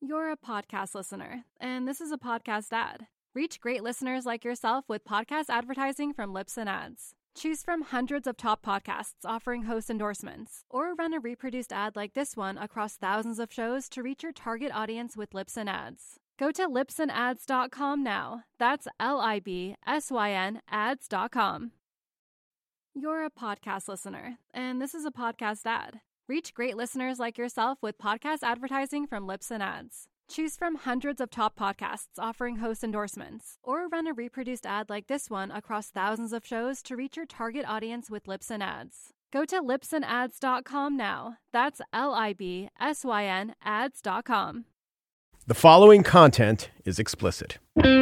You're a podcast listener, and this is a podcast ad. Reach great listeners like yourself with podcast advertising from Libsyn Ads. Choose from hundreds of top podcasts offering host endorsements, or run a reproduced ad like this one across thousands of shows to reach your target audience with Libsyn Ads. Go to libsynads.com now. That's LIBSYN ads.com. You're a podcast listener, and this is a podcast ad. Reach great listeners like yourself with podcast advertising from Libsyn Ads. Choose from hundreds of top podcasts offering host endorsements, or run a reproduced ad like this one across thousands of shows to reach your target audience with Libsyn Ads. Go to libsynads.com now. That's LIBSYN ads.com. The following content is explicit.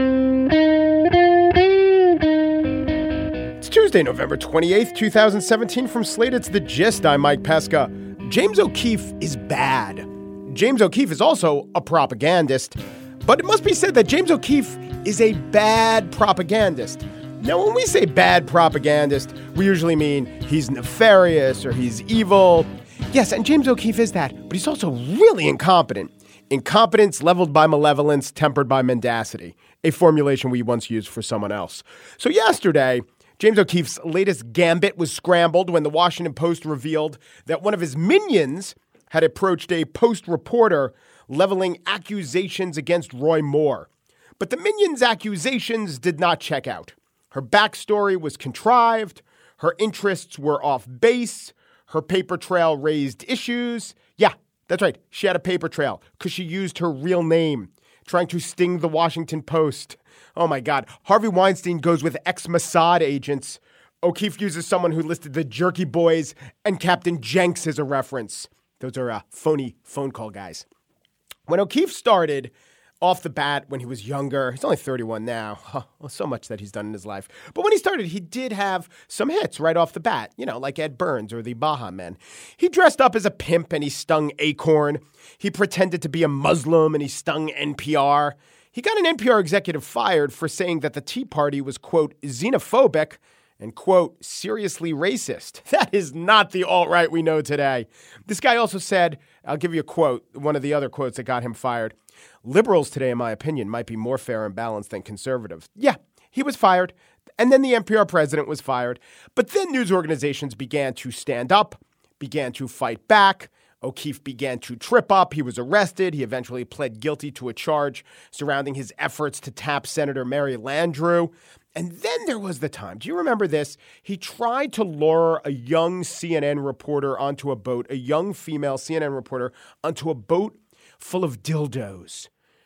It's Tuesday, November 28th, 2017. From Slate, it's The Gist. I'm Mike Pesca. James O'Keefe is bad. James O'Keefe is also a propagandist, but it must be said that James O'Keefe is a bad propagandist. Now, when we say bad propagandist, we usually mean he's nefarious or he's evil. Yes, and James O'Keefe is that, but he's also really incompetent. Incompetence leveled by malevolence, tempered by mendacity, a formulation we once used for someone else. So yesterday, James O'Keefe's latest gambit was scrambled when the Washington Post revealed that one of his minions had approached a Post reporter leveling accusations against Roy Moore. But the minion's accusations did not check out. Her backstory was contrived, her interests were off base, her paper trail raised issues. Yeah, that's right, she had a paper trail because she used her real name, trying to sting the Washington Post. Oh my God, Harvey Weinstein goes with ex-Mossad agents. O'Keefe uses someone who listed the Jerky Boys and Captain Jenks as a reference. Those are phony phone call guys. When O'Keefe started off the bat when he was younger, he's only 31 now, so much that he's done in his life. But when he started, he did have some hits right off the bat, like Ed Burns or the Baha Men. He dressed up as a pimp and he stung Acorn. He pretended to be a Muslim and he stung NPR. He got an NPR executive fired for saying that the Tea Party was, quote, xenophobic and, quote, seriously racist. That is not the alt-right we know today. This guy also said, I'll give you a quote, one of the other quotes that got him fired. Liberals today, in my opinion, might be more fair and balanced than conservatives. Yeah, he was fired. And then the NPR president was fired. But then news organizations began to stand up, began to fight back. O'Keefe began to trip up. He was arrested. He eventually pled guilty to a charge surrounding his efforts to tap Senator Mary Landrieu. And then there was the time. Do you remember this? He tried to lure a young CNN reporter onto a boat, a young female CNN reporter onto a boat full of dildos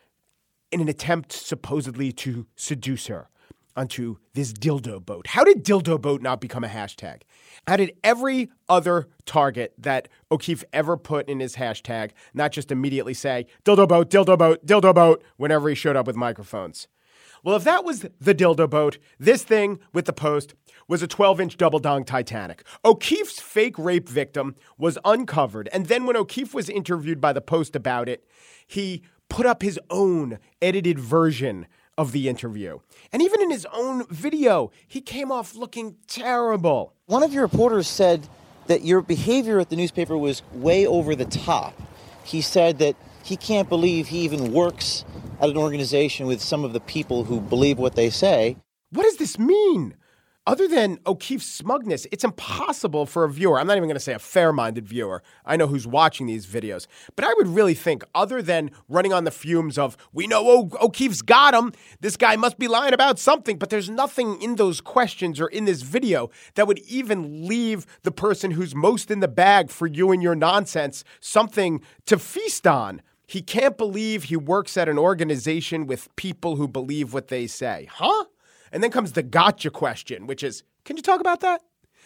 in an attempt supposedly to seduce her onto this dildo boat. How did dildo boat not become a hashtag? How did every other target that O'Keefe ever put in his hashtag not just immediately say, dildo boat, dildo boat, dildo boat, whenever he showed up with microphones? Well, if that was the dildo boat, this thing with the Post was a 12-inch double-dong Titanic. O'Keefe's fake rape victim was uncovered, and then when O'Keefe was interviewed by the Post about it, he put up his own edited version of the interview. And even in his own video, he came off looking terrible. One of your reporters said that your behavior at the newspaper was way over the top. He said that he can't believe he even works at an organization with some of the people who believe what they say. What does this mean? Other than O'Keefe's smugness, it's impossible for a viewer. I'm not even going to say a fair-minded viewer. I know who's watching these videos. But I would really think, other than running on the fumes of, we know O'Keefe's got him, this guy must be lying about something, but there's nothing in those questions or in this video that would even leave the person who's most in the bag for you and your nonsense something to feast on. He can't believe he works at an organization with people who believe what they say. Huh? And then comes the gotcha question, which is, can you talk about that?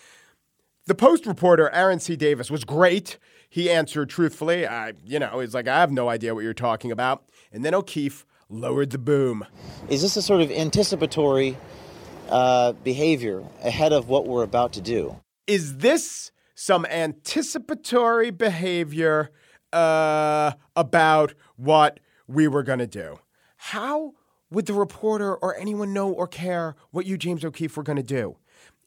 The Post reporter, Aaron C. Davis, was great. He answered truthfully. He's like, I have no idea what you're talking about. And then O'Keefe lowered the boom. Is this a sort of anticipatory behavior ahead of what we're about to do? Is this some anticipatory behavior about what we were going to do? How would the reporter or anyone know or care what you, James O'Keefe, were going to do?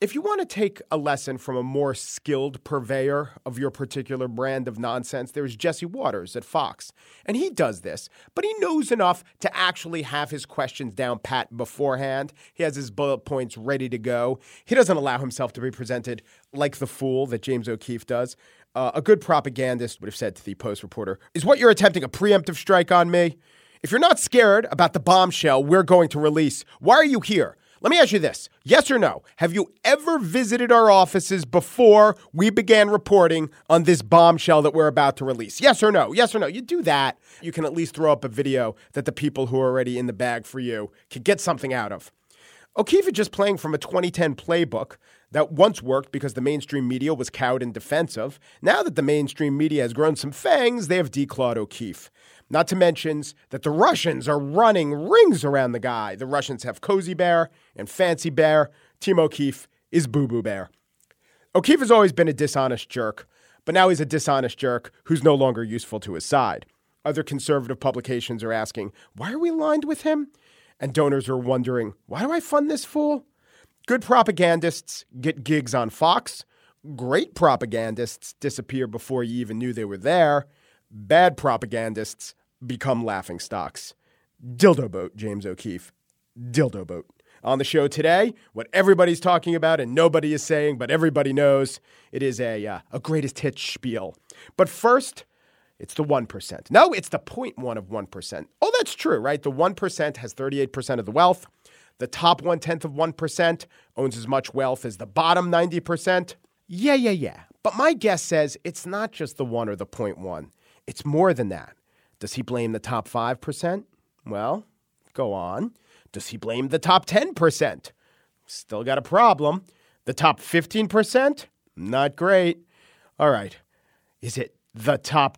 If you want to take a lesson from a more skilled purveyor of your particular brand of nonsense, there's Jesse Waters at Fox. And he does this, but he knows enough to actually have his questions down pat beforehand. He has his bullet points ready to go. He doesn't allow himself to be presented like the fool that James O'Keefe does. A good propagandist would have said to the Post reporter, "Is what you're attempting a preemptive strike on me? If you're not scared about the bombshell we're going to release, why are you here? Let me ask you this, yes or no? Have you ever visited our offices before we began reporting on this bombshell that we're about to release? Yes or no? Yes or no? You do that, you can at least throw up a video that the people who are already in the bag for you can get something out of. O'Keefe is just playing from a 2010 playbook that once worked because the mainstream media was cowed and defensive. Now that the mainstream media has grown some fangs, they have declawed O'Keefe. Not to mention that the Russians are running rings around the guy. The Russians have Cozy Bear and Fancy Bear. Team O'Keefe is Boo Boo Bear. O'Keefe has always been a dishonest jerk, but now he's a dishonest jerk who's no longer useful to his side. Other conservative publications are asking, why are we aligned with him? And donors are wondering, why do I fund this fool? Good propagandists get gigs on Fox. Great propagandists disappear before you even knew they were there. Bad propagandists become laughingstocks. Dildo boat, James O'Keefe. Dildo boat. On the show today, what everybody's talking about and nobody is saying, but everybody knows, it is a greatest hits spiel. But first, it's the 1%. No, it's the 0.1 of 1%. Oh, that's true, right? The 1% has 38% of the wealth. The top 1/10 of 1% owns as much wealth as the bottom 90%. Yeah. But my guess says it's not just the 1 or the 0.1. It's more than that. Does he blame the top 5%? Well, go on. Does he blame the top 10%? Still got a problem. The top 15%? Not great. All right. Is it the top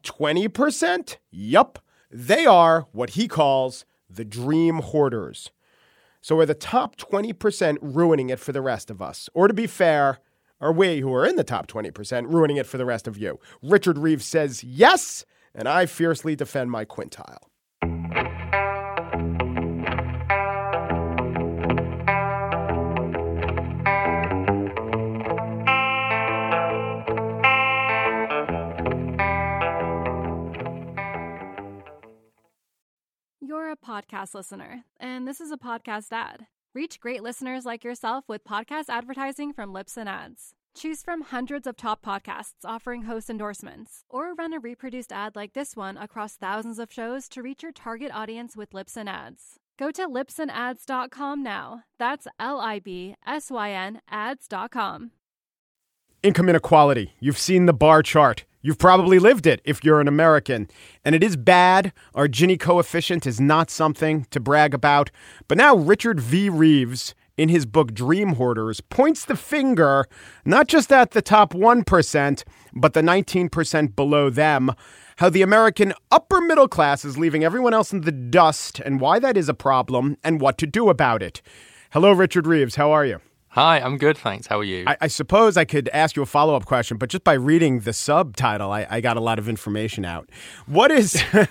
20%? Yup. They are what he calls the dream hoarders. So are the top 20% ruining it for the rest of us? Or to be fair, are we who are in the top 20% ruining it for the rest of you? Richard Reeves says yes, and I fiercely defend my quintile. You're a podcast listener, and this is a podcast ad. Reach great listeners like yourself with podcast advertising from Libsyn Ads. Choose from hundreds of top podcasts offering host endorsements, or run a reproduced ad like this one across thousands of shows to reach your target audience with Libsyn Ads. Go to libsynads.com now. That's LIBSYN ads.com. Income inequality. You've seen the bar chart. You've probably lived it if you're an American. And it is bad. Our Gini coefficient is not something to brag about. But now Richard V. Reeves, in his book Dream Hoarders, points the finger not just at the top 1%, but the 19% below them. How the American upper middle class is leaving everyone else in the dust, and why that is a problem, and what to do about it. Hello, Richard Reeves. How are you? Hi, I'm good, thanks. How are you? I suppose I could ask you a follow-up question, but just by reading the subtitle, I got a lot of information out. What is...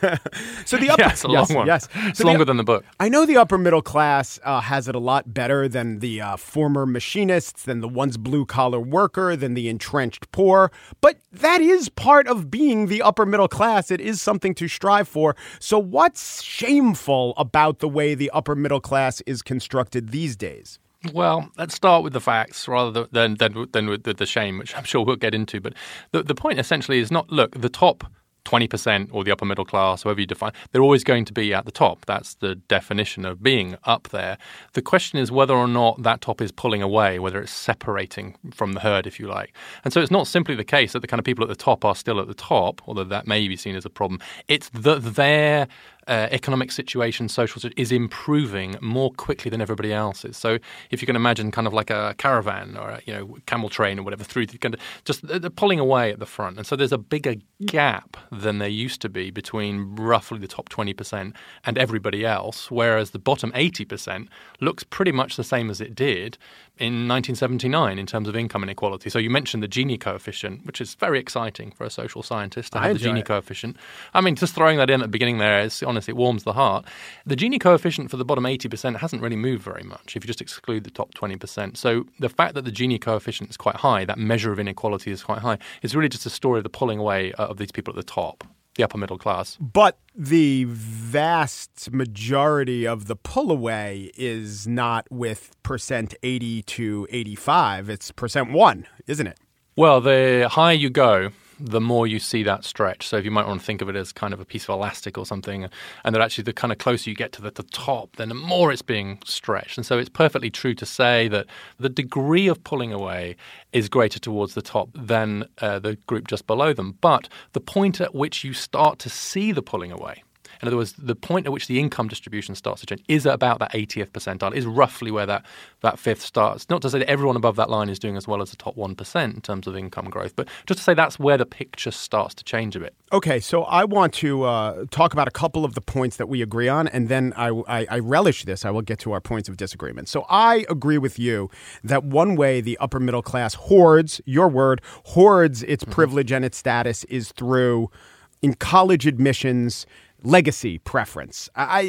so the upper, it's a long one. Yes. It's longer than the book. I know the upper middle class has it a lot better than the former machinists, than the once blue-collar worker, than the entrenched poor. But that is part of being the upper middle class. It is something to strive for. So what's shameful about the way the upper middle class is constructed these days? Well, let's start with the facts rather than with the shame, which I'm sure we'll get into. But the point essentially is not, look, the top 20% or the upper middle class, however you define, they're always going to be at the top. That's the definition of being up there. The question is whether or not that top is pulling away, whether it's separating from the herd, if you like. And so it's not simply the case that the kind of people at the top are still at the top, although that may be seen as a problem. It's that their economic situation, social situation, is improving more quickly than everybody else's. So if you can imagine kind of like a caravan or a camel train or whatever through, kind of just they're pulling away at the front. And so there's a bigger gap than there used to be between roughly the top 20% and everybody else, whereas the bottom 80% looks pretty much the same as it did in 1979 in terms of income inequality. So you mentioned the Gini coefficient, which is very exciting for a social scientist to have the Gini coefficient. I mean, just throwing that in at the beginning there is honestly, it warms the heart. The Gini coefficient for the bottom 80% hasn't really moved very much if you just exclude the top 20%. So the fact that the Gini coefficient is quite high, that measure of inequality is quite high, is really just a story of the pulling away of these people at the top, the upper middle class. But the vast majority of the pull away is not with percent 80 to 85. It's percent 1, isn't it? Well, the higher you go, the more you see that stretch. So if you might want to think of it as kind of a piece of elastic or something, and that actually the kind of closer you get to the top, then the more it's being stretched. And so it's perfectly true to say that the degree of pulling away is greater towards the top than the group just below them. But the point at which you start to see the pulling away, in other words, the point at which the income distribution starts to change is about that 80th percentile, is roughly where that fifth starts. Not to say that everyone above that line is doing as well as the top 1% in terms of income growth, but just to say that's where the picture starts to change a bit. Okay, so I want to talk about a couple of the points that we agree on, and then I relish this. I will get to our points of disagreement. So I agree with you that one way the upper middle class hoards, your word, hoards its privilege and its status is through, in college admissions, legacy preference.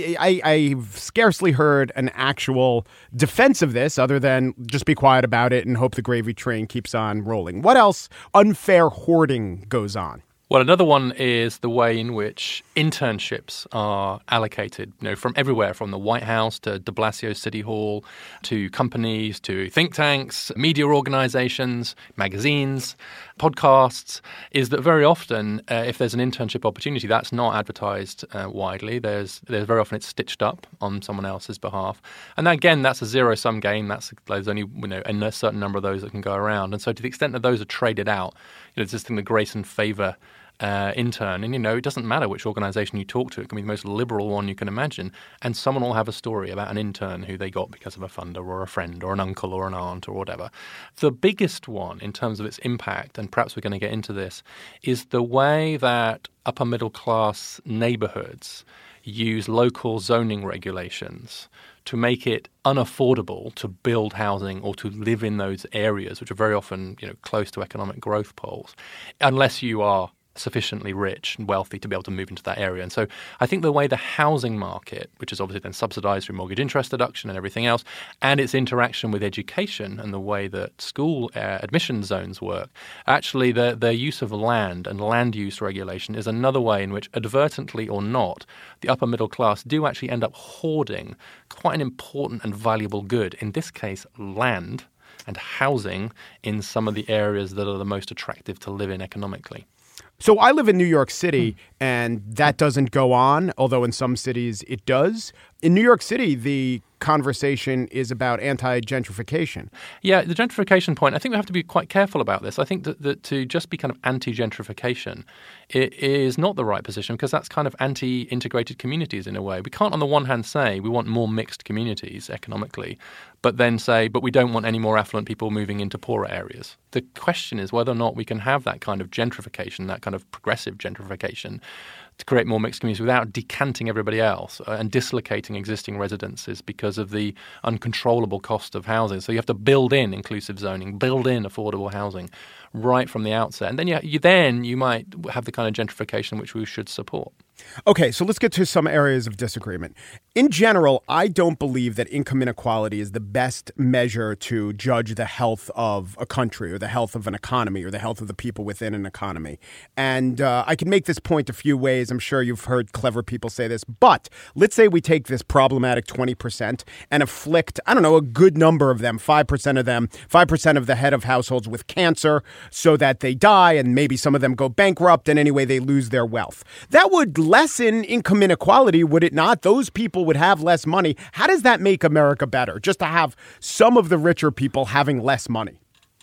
I've scarcely heard an actual defense of this other than just be quiet about it and hope the gravy train keeps on rolling. What else unfair hoarding goes on? Well, another one is the way in which internships are allocated, from everywhere, from the White House to de Blasio City Hall, to companies, to think tanks, media organizations, magazines, podcasts, is that very often, if there's an internship opportunity, that's not advertised widely. There's very often it's stitched up on someone else's behalf. And again, that's a zero-sum game. There's only a certain number of those that can go around. And so to the extent that those are traded out, it's this thing, the grace and favor intern. And, it doesn't matter which organization you talk to. It can be the most liberal one you can imagine. And someone will have a story about an intern who they got because of a funder or a friend or an uncle or an aunt or whatever. The biggest one in terms of its impact, and perhaps we're going to get into this, is the way that upper middle class neighborhoods use local zoning regulations to make it unaffordable to build housing or to live in those areas, which are very often, close to economic growth poles, unless you are sufficiently rich and wealthy to be able to move into that area. And so I think the way the housing market, which is obviously then subsidized through mortgage interest deduction and everything else, and its interaction with education and the way that school admission zones work, actually their use of land and land use regulation is another way in which, advertently or not, the upper middle class do actually end up hoarding quite an important and valuable good, in this case land and housing, in some of the areas that are the most attractive to live in economically. So I live in New York City, and that doesn't go on, although in some cities it does. In New York City, the conversation is about anti-gentrification. Yeah, the gentrification point, I think we have to be quite careful about this. I think that to just be kind of anti-gentrification, it is not the right position, because that's kind of anti-integrated communities in a way. We can't on the one hand say we want more mixed communities economically, but then say, but we don't want any more affluent people moving into poorer areas. The question is whether or not we can have that kind of gentrification, that kind of progressive gentrification, to create more mixed communities without decanting everybody else and dislocating existing residences because of the uncontrollable cost of housing. So you have to build in inclusive zoning, build in affordable housing right from the outset. And then you might have the kind of gentrification which we should support. Okay, so let's get to some areas of disagreement. In general, I don't believe that income inequality is the best measure to judge the health of a country or the health of an economy or the health of the people within an economy. And I can make this point a few ways. I'm sure you've heard clever people say this. But let's say we take this problematic 20% and afflict, a good number of them, 5% of them, 5% of the head of households with cancer so that they die and maybe some of them go bankrupt and anyway they lose their wealth. That would lessen income inequality, would it not? Those people would have less money. How does that make America better? Just to have some of the richer people having less money?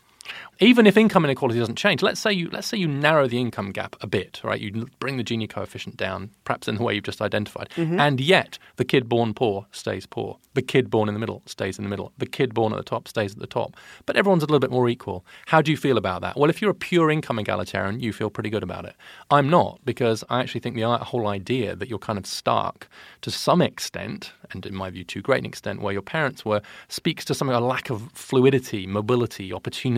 Even if income inequality doesn't change, let's say you narrow the income gap a bit, right? You bring the Gini coefficient down, perhaps in the way you've just identified, and yet the kid born poor stays poor. The kid born in the middle stays in the middle. The kid born at the top stays at the top. But everyone's a little bit more equal. How do you feel about that? Well, if you're a pure income egalitarian, you feel pretty good about it. I'm not, because I actually think the whole idea that you're kind of stuck to some extent, and in my view to a great extent, where your parents were, speaks to something, a lack of fluidity, mobility, opportunity,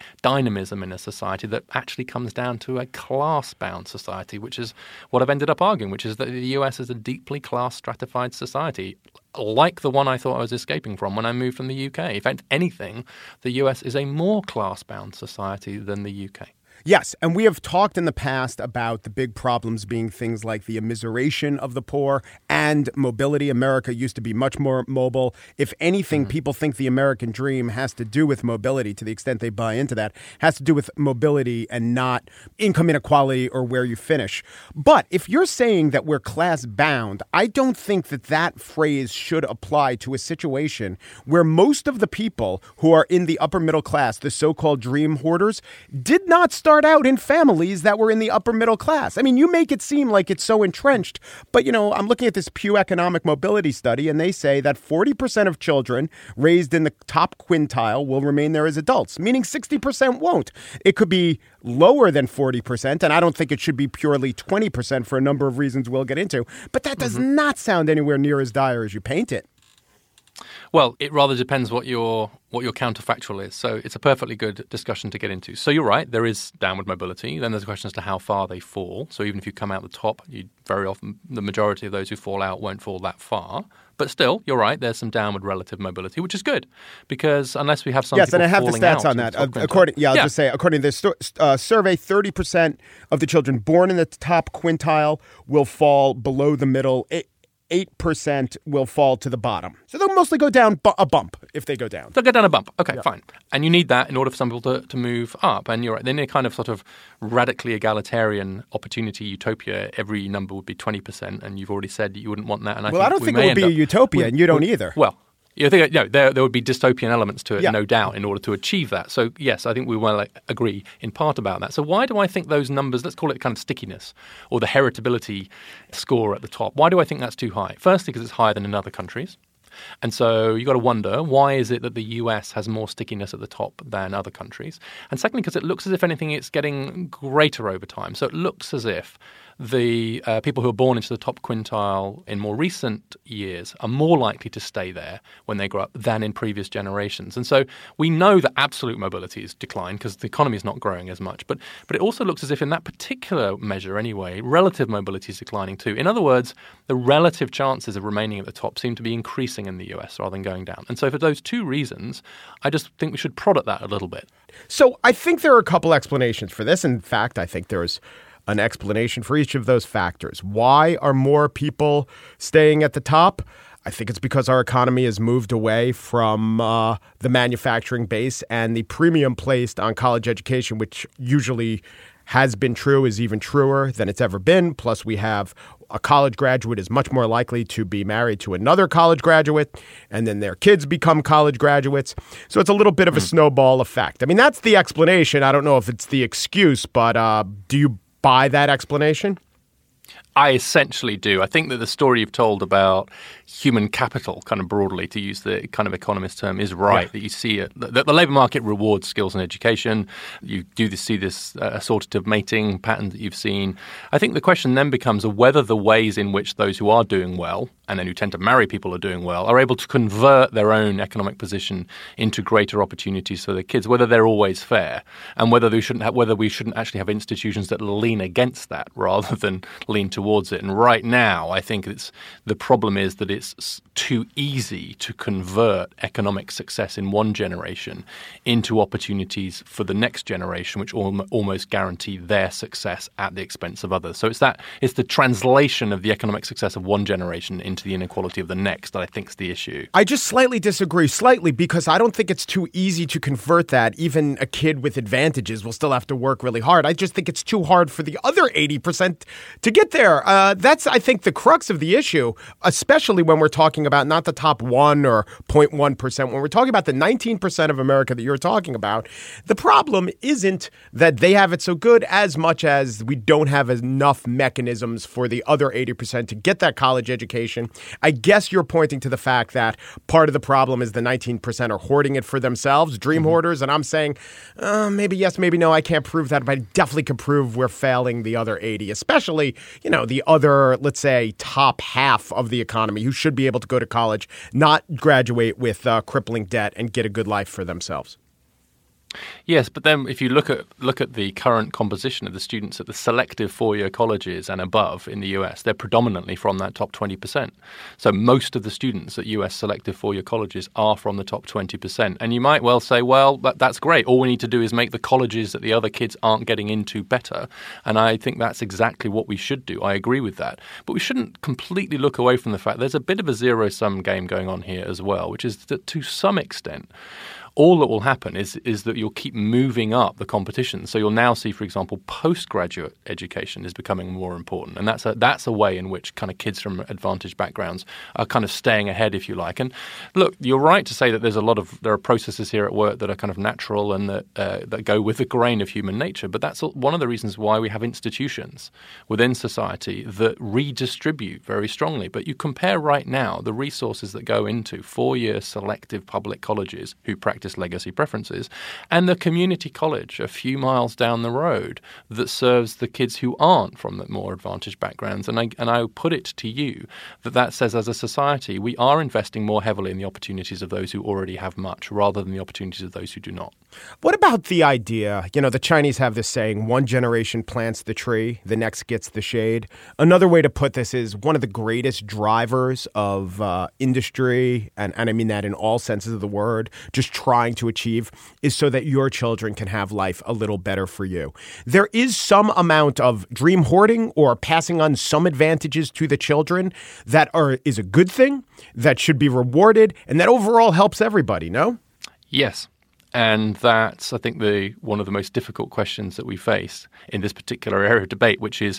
dynamism in a society that actually comes down to a class-bound society, which is what I've ended up arguing, which is that the US is a deeply class-stratified society, like the one I thought I was escaping from when I moved from the UK. In fact, anything, the US is a more class-bound society than the UK. Yes, and we have talked in the past about the big problems being things like the immiseration of the poor and mobility. America used to be much more mobile. If anything, people think the American dream has to do with mobility, to the extent they buy into that, has to do with mobility and not income inequality or where you finish. But if you're saying that we're class-bound, I don't think that that phrase should apply to a situation where most of the people who are in the upper middle class, the so-called dream hoarders, did not start out in families that were in the upper middle class. I mean, you make it seem like it's so entrenched, but, I'm looking at this Pew Economic Mobility study, and they say that 40% of children raised in the top quintile will remain there as adults, meaning 60% won't. It could be lower than 40%, and I don't think it should be purely 20% for a number of reasons we'll get into, but that does not sound anywhere near as dire as you paint it. Well, it rather depends what your counterfactual is. So it's a perfectly good discussion to get into. So you're right, there is downward mobility. Then there's a question as to how far they fall. So even if you come out the top, very often the majority of those who fall out won't fall that far. But still, you're right, there's some downward relative mobility, which is good, because unless we have some people falling out. Yes, and I have the stats on that. According to this survey, 30% of the children born in the top quintile will fall below the middle. 8% will fall to the bottom. So they'll mostly go down a bump if they go down. They'll go down a bump. Okay, fine. And you need that in order for some people to move up. And you're right. Then a kind of sort of radically egalitarian opportunity utopia, every number would be 20%. And you've already said you wouldn't want that. And I don't think it would be a utopia, and you don't either. Well, I think there would be dystopian elements to it, no doubt, in order to achieve that. So, yes, I think we will agree in part about that. So why do I think those numbers, let's call it kind of stickiness or the heritability score at the top, why do I think that's too high? Firstly, because it's higher than in other countries. And so you've got to wonder, why is it that the US has more stickiness at the top than other countries? And secondly, because it looks as if anything, it's getting greater over time. So it looks as if the people who are born into the top quintile in more recent years are more likely to stay there when they grow up than in previous generations. And so we know that absolute mobility has declined because the economy is not growing as much. But it also looks as if in that particular measure anyway, relative mobility is declining too. In other words, the relative chances of remaining at the top seem to be increasing in the US rather than going down. And so for those two reasons, I just think we should prod at that a little bit. So I think there are a couple explanations for this. In fact, I think there's an explanation for each of those factors. Why are more people staying at the top? I think it's because our economy has moved away from the manufacturing base, and the premium placed on college education, which usually has been true, is even truer than it's ever been. Plus, we have a college graduate is much more likely to be married to another college graduate, and then their kids become college graduates. So it's a little bit of a snowball effect. I mean, that's the explanation. I don't know if it's the excuse, but do you buy that explanation? I essentially do. I think that the story you've told about human capital, kind of broadly, to use the kind of economist term, is right. Yeah. That you see it. The labour market rewards skills and education. You do see this assortative mating pattern that you've seen. I think the question then becomes whether the ways in which those who are doing well, and then who tend to marry people who are doing well, are able to convert their own economic position into greater opportunities for their kids, whether they're always fair, and whether we shouldn't actually have institutions that lean against that rather than lean towards it. And right now, I think the problem is that it's too easy to convert economic success in one generation into opportunities for the next generation, which almost guarantee their success at the expense of others. So it's the translation of the economic success of one generation into the inequality of the next that I think is the issue. I just slightly disagree, because I don't think it's too easy to convert that. Even a kid with advantages will still have to work really hard. I just think it's too hard for the other 80% to get there. That's, I think, the crux of the issue, especially when we're talking about not the top 1 or 0.1%. When we're talking about the 19% of America that you're talking about, the problem isn't that they have it so good as much as we don't have enough mechanisms for the other 80% to get that college education. I guess you're pointing to the fact that part of the problem is the 19% are hoarding it for themselves, dream hoarders, and I'm saying maybe yes, maybe no. I can't prove that, but I definitely can prove we're failing the other 80, especially, the other, let's say, top half of the economy who should be able to go to college, not graduate with crippling debt and get a good life for themselves. Yes, but then if you look at the current composition of the students at the selective four-year colleges and above in the US, they're predominantly from that top 20%. So most of the students at US selective four-year colleges are from the top 20%. And you might well say, well, that's great. All we need to do is make the colleges that the other kids aren't getting into better. And I think that's exactly what we should do. I agree with that. But we shouldn't completely look away from the fact there's a bit of a zero-sum game going on here as well, which is that to some extent, all that will happen is that you'll keep moving up the competition. So you'll now see, for example, postgraduate education is becoming more important. And that's a way in which kind of kids from advantaged backgrounds are kind of staying ahead, if you like. And look, you're right to say that there are processes here at work that are kind of natural and that go with the grain of human nature. But that's one of the reasons why we have institutions within society that redistribute very strongly. But you compare right now the resources that go into four-year selective public colleges who practice legacy preferences, and the community college a few miles down the road that serves the kids who aren't from the more advantaged backgrounds. And I put it to you that says, as a society, we are investing more heavily in the opportunities of those who already have much rather than the opportunities of those who do not. What about the idea, the Chinese have this saying, one generation plants the tree, the next gets the shade. Another way to put this is one of the greatest drivers of industry, and I mean that in all senses of the word, just trying to achieve, is so that your children can have life a little better for you. There is some amount of dream hoarding or passing on some advantages to the children that is a good thing, that should be rewarded, and that overall helps everybody, no? Yes. And that's, I think, one of the most difficult questions that we face in this particular area of debate, which is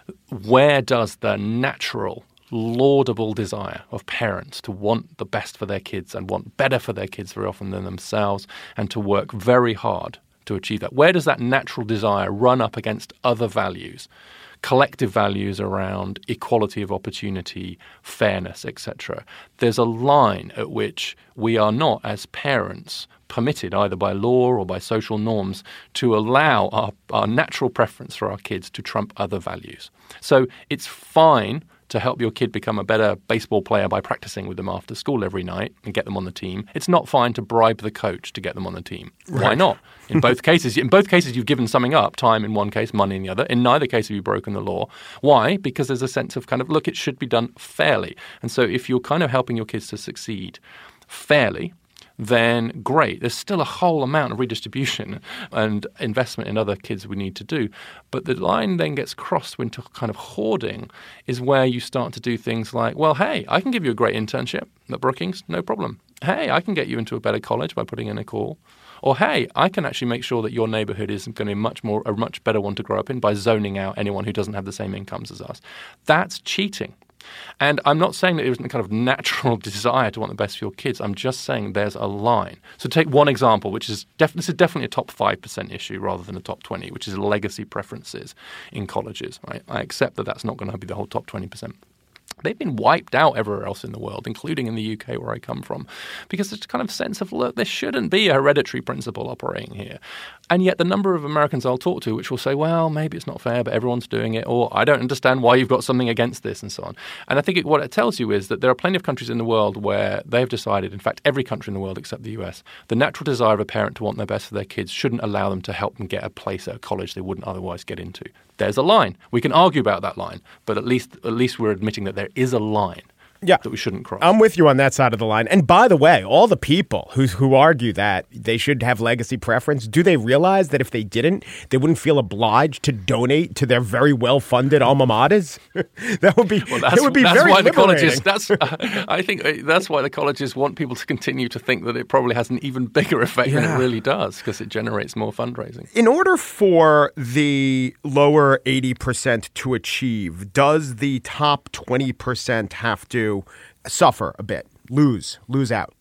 where does the natural, laudable desire of parents to want the best for their kids and want better for their kids very often than themselves and to work very hard to achieve that, where does that natural desire run up against other values? Collective values around equality of opportunity, fairness, etc. There's a line at which we are not, as parents, permitted either by law or by social norms to allow our natural preference for our kids to trump other values. So it's fine to help your kid become a better baseball player by practicing with them after school every night and get them on the team. It's not fine to bribe the coach to get them on the team. Right. Why not? In both cases, you've given something up, time in one case, money in the other. In neither case have you broken the law. Why? Because there's a sense of kind of, look, it should be done fairly. And so if you're kind of helping your kids to succeed fairly, then great. There's still a whole amount of redistribution and investment in other kids we need to do. But the line then gets crossed into kind of hoarding is where you start to do things like, well, hey, I can give you a great internship at Brookings, no problem. Hey, I can get you into a better college by putting in a call. Or, hey, I can actually make sure that your neighborhood is going to be a much better one to grow up in by zoning out anyone who doesn't have the same incomes as us. That's cheating. And I'm not saying that it was a kind of natural desire to want the best for your kids. I'm just saying there's a line. So take one example, which is this is definitely a top 5% issue rather than a top 20, which is legacy preferences in colleges. Right? I accept that that's not going to be the whole top 20%. They've been wiped out everywhere else in the world, including in the UK where I come from, because there's a kind of sense of, look, there shouldn't be a hereditary principle operating here. And yet the number of Americans I'll talk to which will say, well, maybe it's not fair, but everyone's doing it, or I don't understand why you've got something against this, and so on. And I think what it tells you is that there are plenty of countries in the world where they've decided, in fact, every country in the world except the US, the natural desire of a parent to want their best for their kids shouldn't allow them to help them get a place at a college they wouldn't otherwise get into. There's a line. We can argue about that line, but at least we're admitting that there is a line that we shouldn't cross. I'm with you on that side of the line. And by the way, all the people who argue that they should have legacy preference, do they realize that if they didn't, they wouldn't feel obliged to donate to their very well-funded alma maters? That would be very liberating. I think that's why the colleges want people to continue to think that it probably has an even bigger effect than it really does, because it generates more fundraising. In order for the lower 80% to achieve, does the top 20% have to suffer a bit, lose out?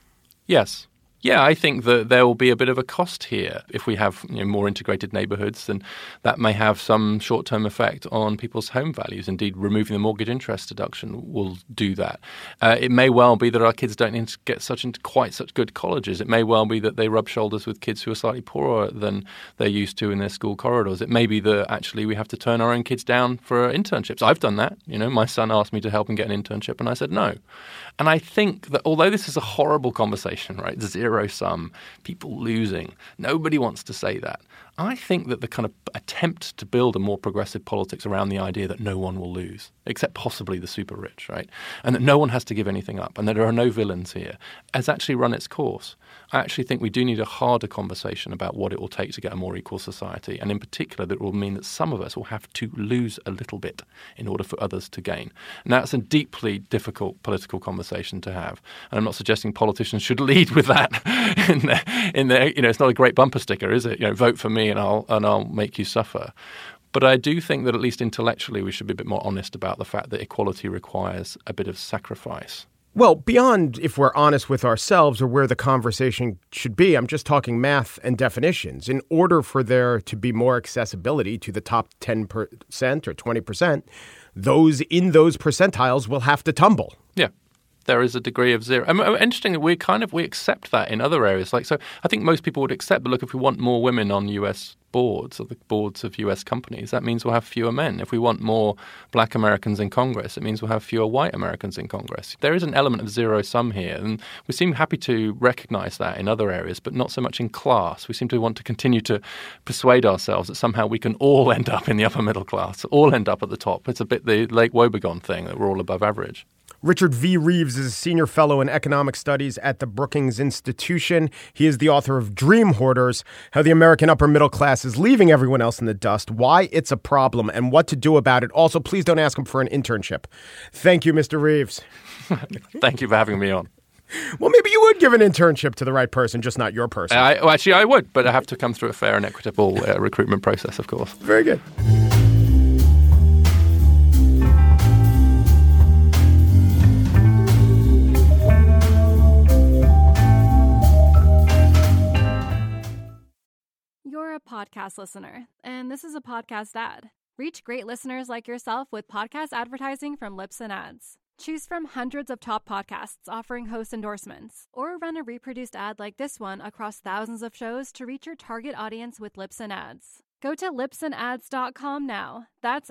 Yes. Yeah, I think that there will be a bit of a cost here. If we have more integrated neighborhoods, then that may have some short-term effect on people's home values. Indeed, removing the mortgage interest deduction will do that. It may well be that our kids don't need to get into quite such good colleges. It may well be that they rub shoulders with kids who are slightly poorer than they're used to in their school corridors. It may be that actually we have to turn our own kids down for internships. I've done that. My son asked me to help him get an internship, and I said no. And I think that although this is a horrible conversation, right, 0 zero-sum, people losing. Nobody wants to say that. I think that the kind of attempt to build a more progressive politics around the idea that no one will lose, except possibly the super rich, right? And that no one has to give anything up and that there are no villains here, has actually run its course. I actually think we do need a harder conversation about what it will take to get a more equal society. And in particular, that will mean that some of us will have to lose a little bit in order for others to gain. And that's a deeply difficult political conversation to have. And I'm not suggesting politicians should lead with that in their it's not a great bumper sticker, is it? Vote for me and I'll make you suffer. But I do think that at least intellectually we should be a bit more honest about the fact that equality requires a bit of sacrifice. Well, beyond if we're honest with ourselves or where the conversation should be, I'm just talking math and definitions. In order for there to be more accessibility to the top 10% or 20%, those in those percentiles will have to tumble. Yeah. There is a degree of zero. Interestingly, we accept that in other areas. So I think most people would accept, but look, if we want more women on US boards or the boards of US companies, that means we'll have fewer men. If we want more black Americans in Congress, it means we'll have fewer white Americans in Congress. There is an element of zero sum here, and we seem happy to recognize that in other areas, but not so much in class. We seem to want to continue to persuade ourselves that somehow we can all end up in the upper middle class, all end up at the top. It's a bit the Lake Wobegon thing, that we're all above average. Richard V. Reeves is a senior fellow in economic studies at the Brookings Institution. He is the author of Dream Hoarders, How the American Upper Middle Class is Leaving Everyone Else in the Dust, Why It's a Problem, and What to Do About It. Also, please don't ask him for an internship. Thank you, Mr. Reeves. Thank you for having me on. Well, maybe you would give an internship to the right person, just not your person. Actually, I would, but I have to come through a fair and equitable recruitment process, of course. Very good. You're a podcast listener, and this is a podcast ad. Reach great listeners like yourself with podcast advertising from Libsyn Ads. Choose from hundreds of top podcasts offering host endorsements, or run a reproduced ad like this one across thousands of shows to reach your target audience with Libsyn Ads. Go to libsynads.com now. That's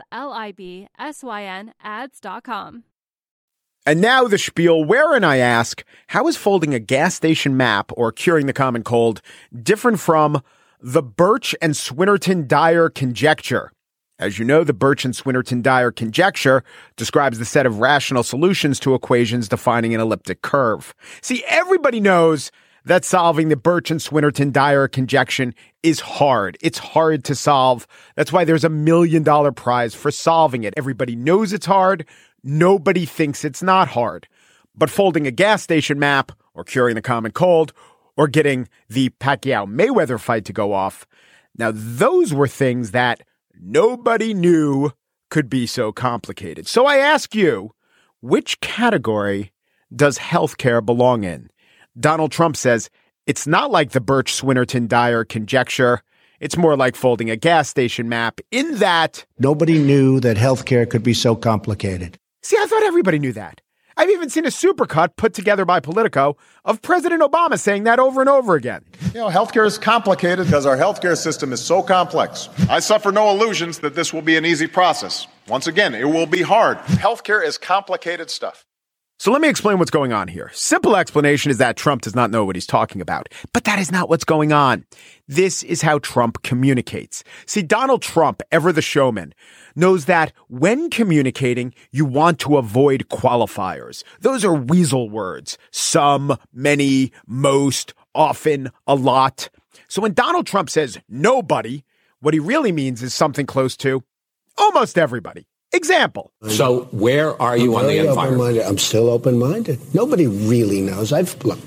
LIBSYN ads.com. And now the spiel wherein I ask, how is folding a gas station map or curing the common cold different from the Birch and Swinnerton-Dyer conjecture? As you know, the Birch and Swinnerton-Dyer conjecture describes the set of rational solutions to equations defining an elliptic curve. See, everybody knows that solving the Birch and Swinnerton-Dyer conjecture is hard. It's hard to solve. That's why there's $1 million prize for solving it. Everybody knows it's hard. Nobody thinks it's not hard. But folding a gas station map or curing the common cold or getting the Pacquiao-Mayweather fight to go off, now those were things that nobody knew could be so complicated. So I ask you, which category does healthcare belong in? Donald Trump says it's not like the Birch-Swinnerton-Dyer conjecture. It's more like folding a gas station map in that nobody knew that healthcare could be so complicated. See, I thought everybody knew that. I've even seen a supercut put together by Politico of President Obama saying that over and over again. Healthcare is complicated because our healthcare system is so complex. I suffer no illusions that this will be an easy process. Once again, it will be hard. Healthcare is complicated stuff. So let me explain what's going on here. Simple explanation is that Trump does not know what he's talking about. But that is not what's going on. This is how Trump communicates. See, Donald Trump, ever the showman, knows that when communicating, you want to avoid qualifiers. Those are weasel words. Some, many, most, often, a lot. So when Donald Trump says nobody, what he really means is something close to almost everybody. Example. So where are you on the environment? I'm still open-minded. Nobody really knows. Look,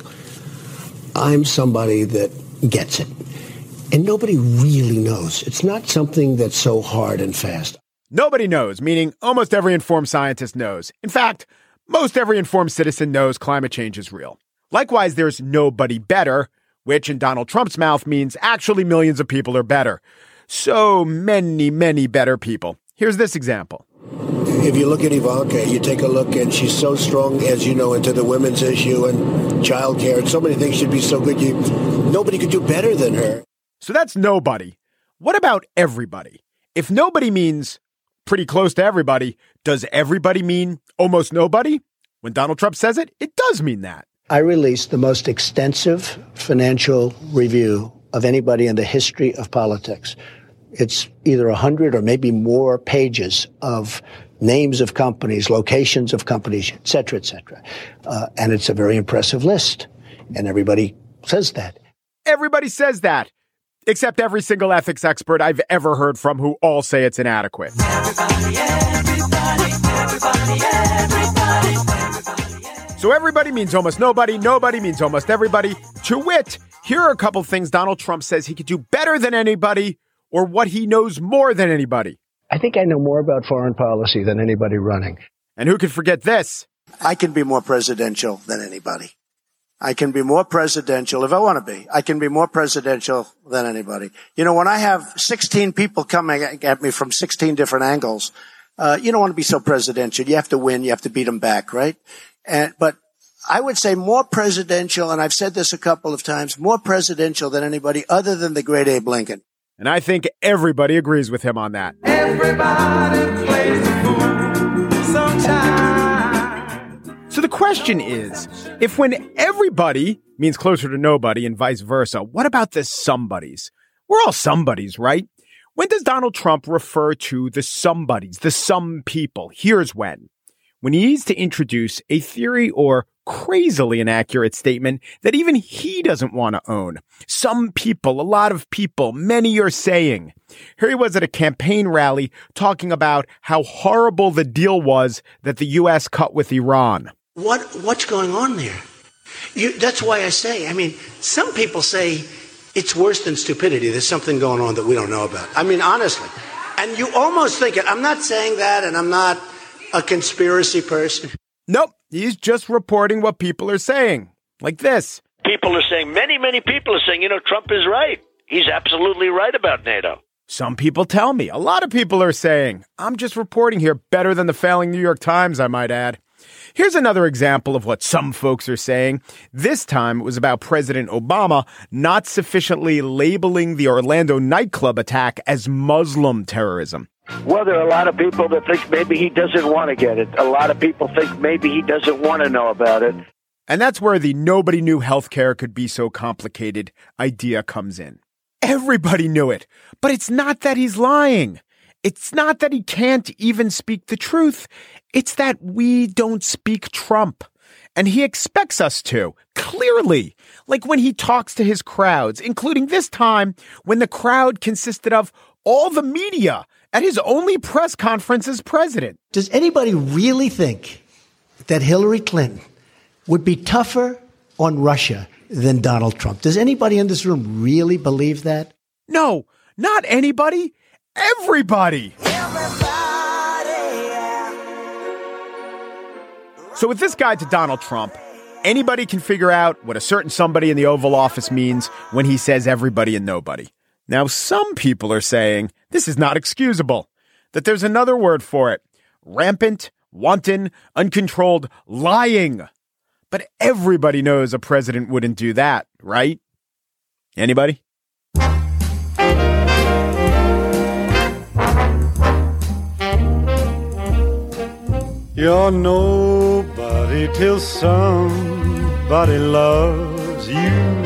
I'm somebody that gets it. And nobody really knows. It's not something that's so hard and fast. Nobody knows, meaning almost every informed scientist knows. In fact, most every informed citizen knows climate change is real. Likewise, there's nobody better, which in Donald Trump's mouth means actually millions of people are better. So many, many better people. Here's this example. If you look at Ivanka, you take a look, and she's so strong, as you know, into the women's issue and childcare, and so many things should be so good. Nobody could do better than her. So that's nobody. What about everybody? If nobody means pretty close to everybody, does everybody mean almost nobody? When Donald Trump says it, it does mean that. I released the most extensive financial review of anybody in the history of politics. It's either 100 or maybe more pages of names of companies, locations of companies, et cetera, et cetera. And it's a very impressive list. And everybody says that. Everybody says that, except every single ethics expert I've ever heard from who all say it's inadequate. So everybody means almost nobody. Nobody means almost everybody. To wit, here are a couple things Donald Trump says he could do better than anybody, or what he knows more than anybody. I think I know more about foreign policy than anybody running. And who could forget this? I can be more presidential than anybody. I can be more presidential if I want to be. I can be more presidential than anybody. You know, when I have 16 people coming at me from 16 different angles, you don't want to be so presidential. You have to win. You have to beat them back, right? But I would say more presidential, and I've said this a couple of times, more presidential than anybody other than the great Abe Lincoln. And I think everybody agrees with him on that. Everybody plays the fool sometimes. So the question is, if when everybody means closer to nobody and vice versa, what about the somebodies? We're all somebodies, right? When does Donald Trump refer to the somebodies, the some people? Here's when. When he needs to introduce a theory or crazily inaccurate statement that even he doesn't want to own. Some people, a lot of people, many are saying. Here he was at a campaign rally talking about how horrible the deal was that the U.S. cut with Iran. What's going on there? That's why I say, some people say it's worse than stupidity. There's something going on that we don't know about. Honestly. And you almost think it. I'm not saying that, and I'm not a conspiracy person. Nope. He's just reporting what people are saying. Like this. People are saying, many people are saying, Trump is right. He's absolutely right about NATO. Some people tell me. A lot of people are saying. I'm just reporting here better than the failing New York Times, I might add. Here's another example of what some folks are saying. This time it was about President Obama not sufficiently labeling the Orlando nightclub attack as Muslim terrorism. Well, there are a lot of people that think maybe he doesn't want to get it. A lot of people think maybe he doesn't want to know about it. And that's where the nobody knew healthcare could be so complicated idea comes in. Everybody knew it, but it's not that he's lying. It's not that he can't even speak the truth. It's that we don't speak Trump. And he expects us to, clearly, like when he talks to his crowds, including this time when the crowd consisted of all the media at his only press conference as president. Does anybody really think that Hillary Clinton would be tougher on Russia than Donald Trump? Does anybody in this room really believe that? No, not anybody. Everybody. So with this guide to Donald Trump, anybody can figure out what a certain somebody in the Oval Office means when he says everybody and nobody. Now, some people are saying this is not excusable, that there's another word for it. Rampant, wanton, uncontrolled lying. But everybody knows a president wouldn't do that, right? Anybody? You're nobody till somebody loves you.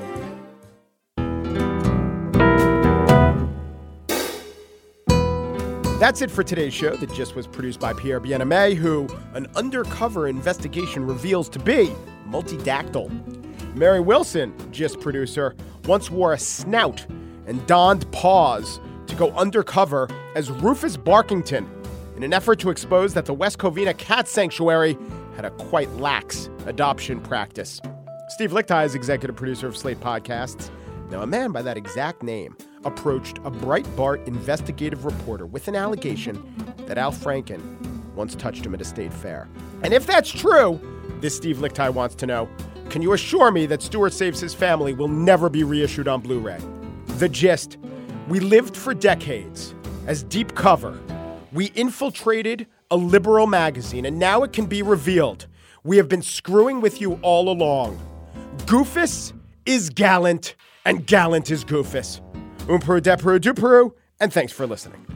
That's it for today's show that just was produced by Pierre Bien-Aimé, who an undercover investigation reveals to be multidactyl. Mary Wilson, GIST producer, once wore a snout and donned paws to go undercover as Rufus Barkington in an effort to expose that the West Covina Cat Sanctuary had a quite lax adoption practice. Steve Lichtai is executive producer of Slate Podcasts. Now, a man by that exact name approached a Breitbart investigative reporter with an allegation that Al Franken once touched him at a state fair. And if that's true, this Steve Lichtai wants to know, can you assure me that Stuart Saves His Family will never be reissued on Blu-ray? The gist. We lived for decades as deep cover. We infiltrated a liberal magazine, and now it can be revealed. We have been screwing with you all along. Goofus is gallant, and gallant is Goofus. Peru, de Peru, du Peru, and thanks for listening.